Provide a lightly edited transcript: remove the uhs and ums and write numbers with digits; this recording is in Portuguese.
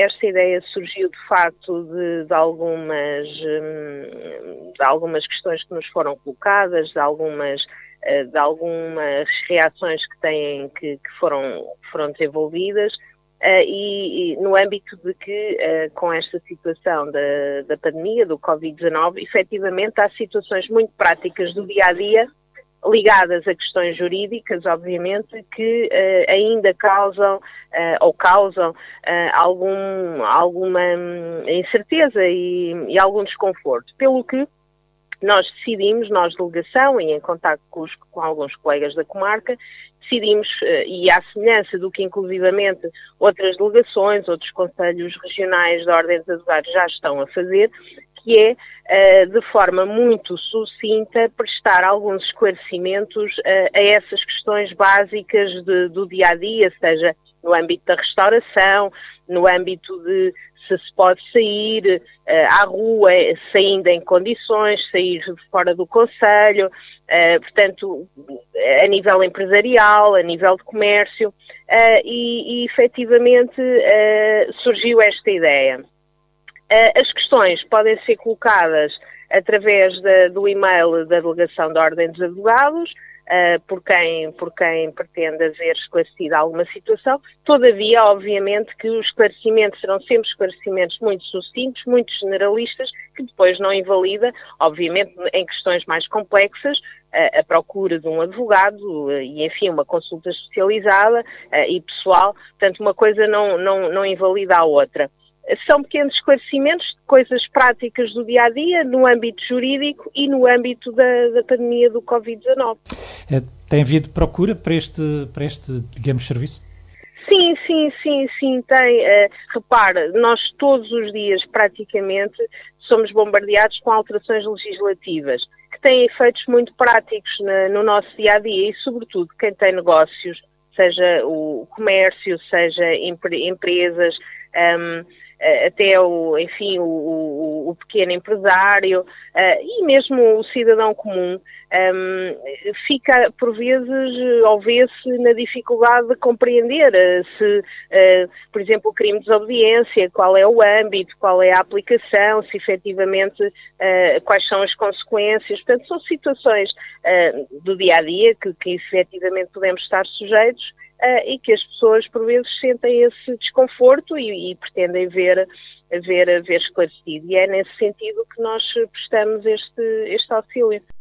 esta ideia surgiu de facto de algumas questões que nos foram colocadas, de algumas reações que foram desenvolvidas, e no âmbito de que, com esta situação da pandemia, do Covid-19, efetivamente há situações muito práticas do dia-a-dia, ligadas a questões jurídicas, obviamente, que ainda causam alguma incerteza e algum desconforto. Pelo que nós decidimos, nós delegação, e em contacto com alguns colegas da comarca, decidimos, e à semelhança do que inclusivamente outras delegações, outros conselhos regionais da Ordem dos Advogados já estão a fazer, que é, de forma muito sucinta, prestar alguns esclarecimentos a essas questões básicas do dia-a-dia, seja no âmbito da restauração, no âmbito de se pode sair à rua, saindo em condições, sair fora do concelho, portanto, a nível empresarial, a nível de comércio, e efetivamente surgiu esta ideia. As questões podem ser colocadas através do e-mail da Delegação da Ordem dos Advogados, por quem pretende haver esclarecida alguma situação. Todavia, obviamente, que os esclarecimentos serão sempre esclarecimentos muito sucintos, muito generalistas, que depois não invalida, obviamente, em questões mais complexas, a procura de um advogado e, enfim, uma consulta especializada e pessoal. Portanto, uma coisa não invalida a outra. São pequenos esclarecimentos de coisas práticas do dia-a-dia, no âmbito jurídico e no âmbito da pandemia do Covid-19. Tem havido procura para este, digamos, serviço? Sim, tem. Repara, nós todos os dias, praticamente, somos bombardeados com alterações legislativas, que têm efeitos muito práticos no nosso dia-a-dia e, sobretudo, quem tem negócios, seja o comércio, seja empresas, até o pequeno empresário e mesmo o cidadão comum fica por vezes ou vê-se na dificuldade de compreender se, por exemplo, o crime de desobediência, qual é o âmbito, qual é a aplicação, se efetivamente quais são as consequências. Portanto, são situações do dia-a-dia que efetivamente podemos estar sujeitos e que as pessoas, por vezes, sentem esse desconforto e pretendem ver esclarecido. E é nesse sentido que nós prestamos este auxílio.